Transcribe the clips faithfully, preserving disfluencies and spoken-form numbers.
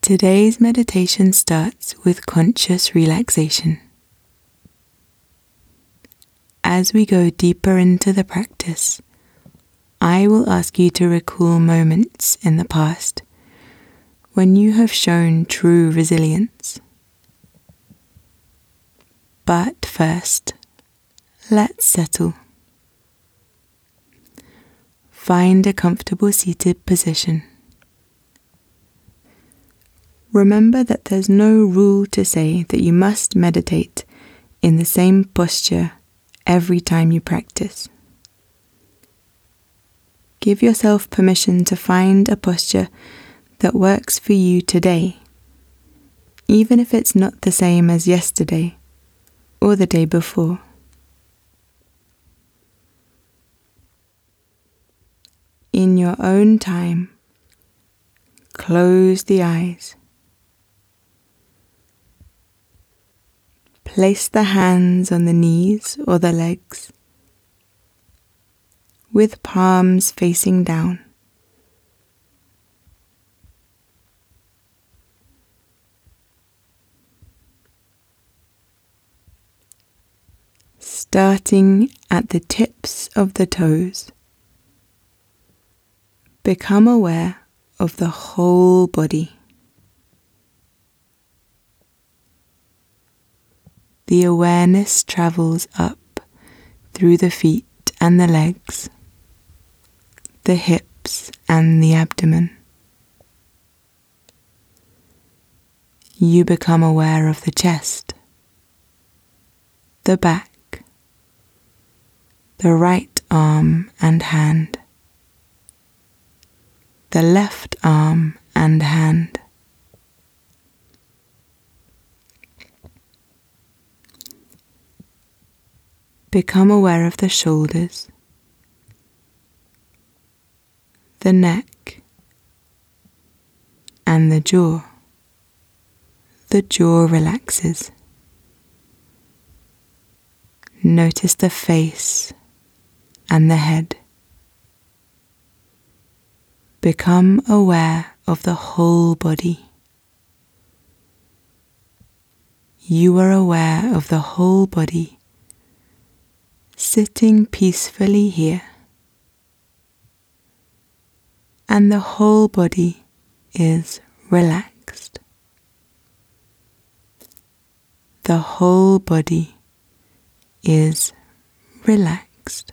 Today's meditation starts with conscious relaxation. As we go deeper into the practice, I will ask you to recall moments in the past when you have shown true resilience. But first, let's settle. Find a comfortable seated position. Remember that there's no rule to say that you must meditate in the same posture every time you practice. Give yourself permission to find a posture that works for you today, even if it's not the same as yesterday or the day before. In your own time, close the eyes. Place the hands on the knees or the legs, with palms facing down. Starting at the tips of the toes, become aware of the whole body. The awareness travels up through the feet and the legs, the hips and the abdomen. You become aware of the chest, the back, the right arm and hand, the left arm and hand. Become aware of the shoulders, the neck, and the jaw. The jaw relaxes. Notice the face and the head. Become aware of the whole body. You are aware of the whole body, sitting peacefully here, and the whole body is relaxed. The whole body is relaxed.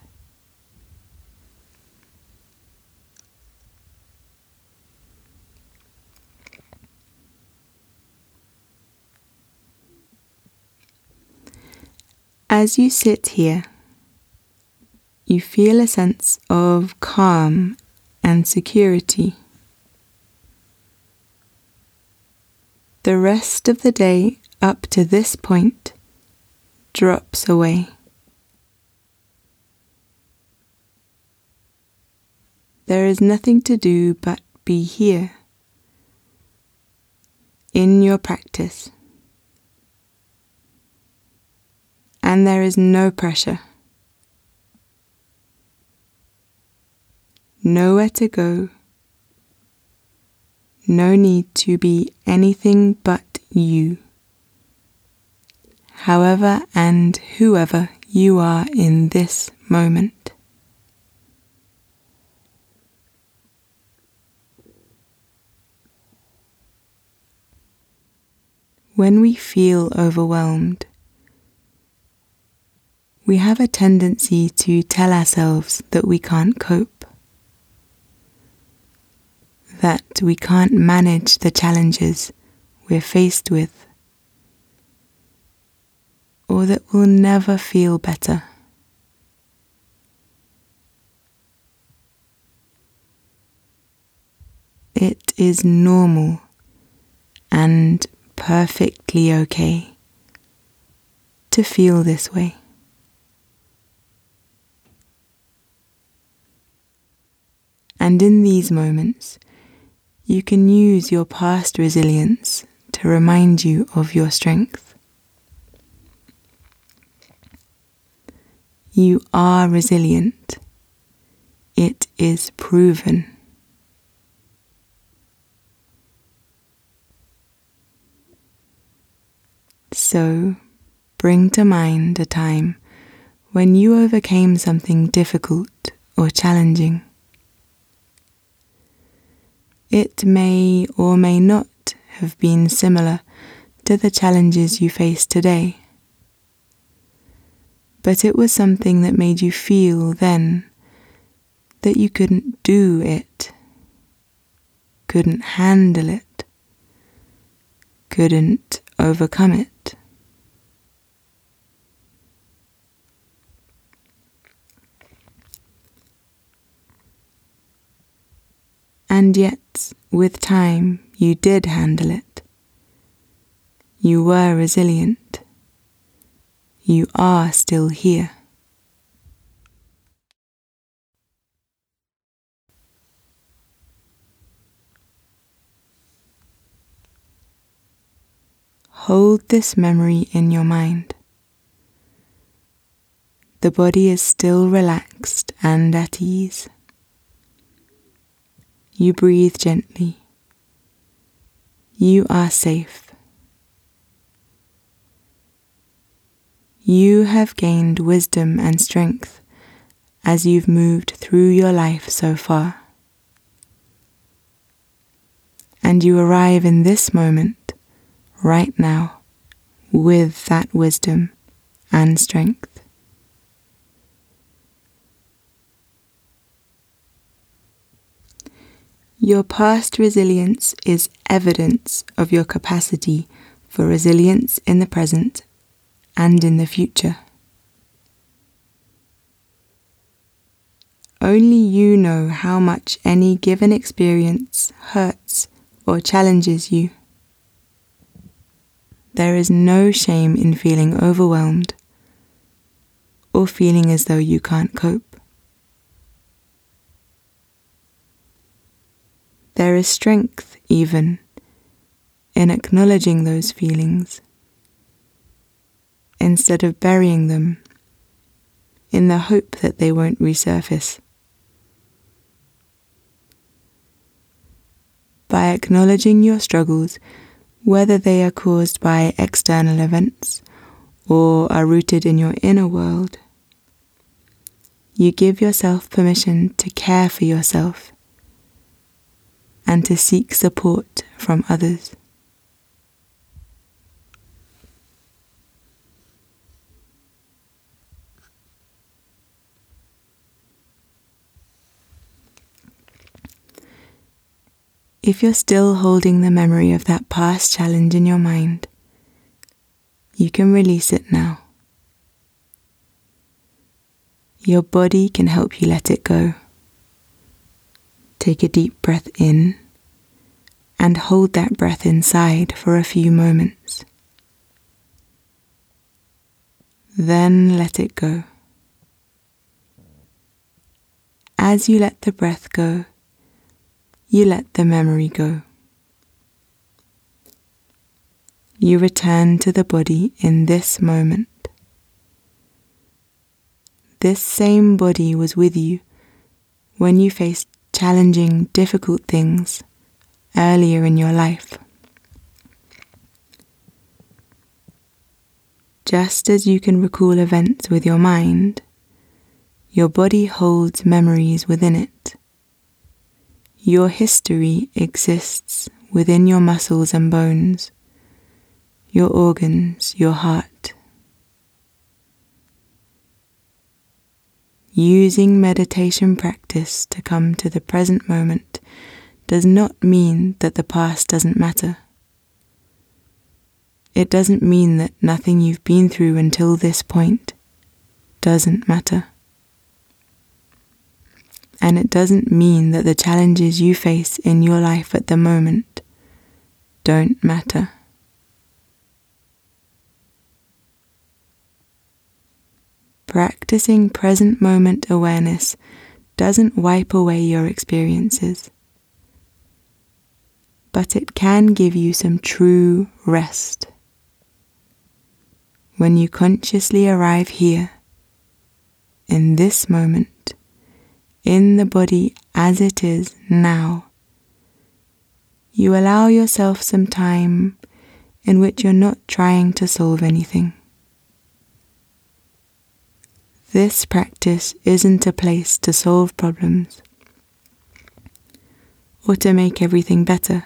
As you sit here, you feel a sense of calm and security. The rest of the day up to this point drops away. There is nothing to do but be here in your practice, and there is no pressure. Nowhere to go, no need to be anything but you, however and whoever you are in this moment. When we feel overwhelmed, we have a tendency to tell ourselves that we can't cope, that we can't manage the challenges we're faced with, or that we'll never feel better. It is normal and perfectly okay to feel this way. And in these moments, you can use your past resilience to remind you of your strength. You are resilient. It is proven. So, bring to mind a time when you overcame something difficult or challenging. It may or may not have been similar to the challenges you face today, but it was something that made you feel then that you couldn't do it, couldn't handle it, couldn't overcome it. And yet, with time, you did handle it. You were resilient. You are still here. Hold this memory in your mind. The body is still relaxed and at ease. You breathe gently. You are safe. You have gained wisdom and strength as you've moved through your life so far. And you arrive in this moment, right now, with that wisdom and strength. Your past resilience is evidence of your capacity for resilience in the present and in the future. Only you know how much any given experience hurts or challenges you. There is no shame in feeling overwhelmed or feeling as though you can't cope. There is strength, even, in acknowledging those feelings, instead of burying them in the hope that they won't resurface. By acknowledging your struggles, whether they are caused by external events or are rooted in your inner world, you give yourself permission to care for yourself and to seek support from others. If you're still holding the memory of that past challenge in your mind, you can release it now. Your body can help you let it go. Take a deep breath in and hold that breath inside for a few moments. Then let it go. As you let the breath go, you let the memory go. You return to the body in this moment. This same body was with you when you faced challenging, difficult things earlier in your life. Just as you can recall events with your mind, your body holds memories within it. Your history exists within your muscles and bones, your organs, your heart. Using meditation practice to come to the present moment does not mean that the past doesn't matter. It doesn't mean that nothing you've been through until this point doesn't matter. And it doesn't mean that the challenges you face in your life at the moment don't matter. Practicing present moment awareness doesn't wipe away your experiences, but it can give you some true rest. When you consciously arrive here, in this moment, in the body as it is now, you allow yourself some time in which you're not trying to solve anything. This practice isn't a place to solve problems or to make everything better.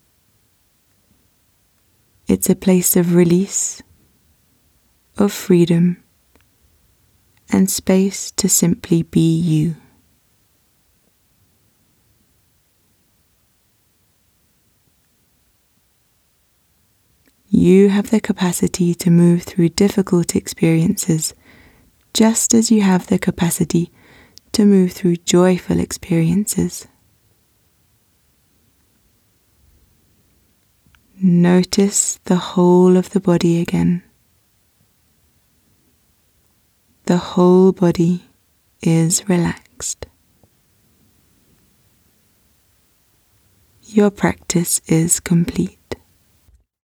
It's a place of release, of freedom, and space to simply be you. You have the capacity to move through difficult experiences just as you have the capacity to move through joyful experiences. Notice the whole of the body again. The whole body is relaxed. Your practice is complete.